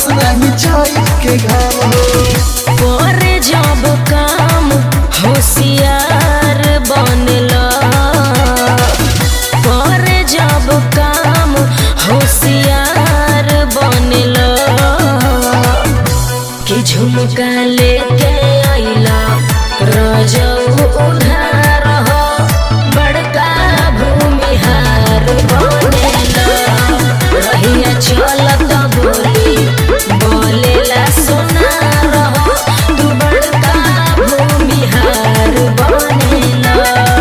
बरस नहीं चाय के घाम पर जब काम होशियार बनला, पर जब काम होशियार बनला, कि झुमका लेके आइला रजऊ उधार हो, बड़का भूमिहार बनेला, रहिया चलत बोली बोलेला सोनार हो, तू बड़का भूमिहार बनेला।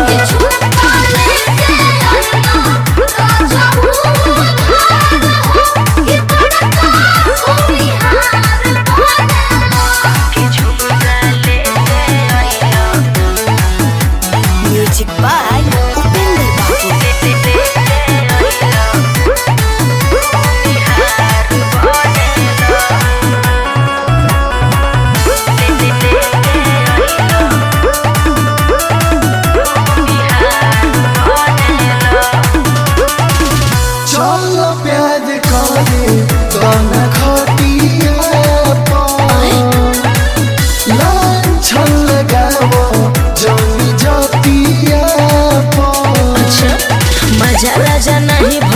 Music by Upinder Babu. चलो प्यार करे गाना खटिया लांछन लगावो जमी जतिया अच्छा मजा राजा नहीं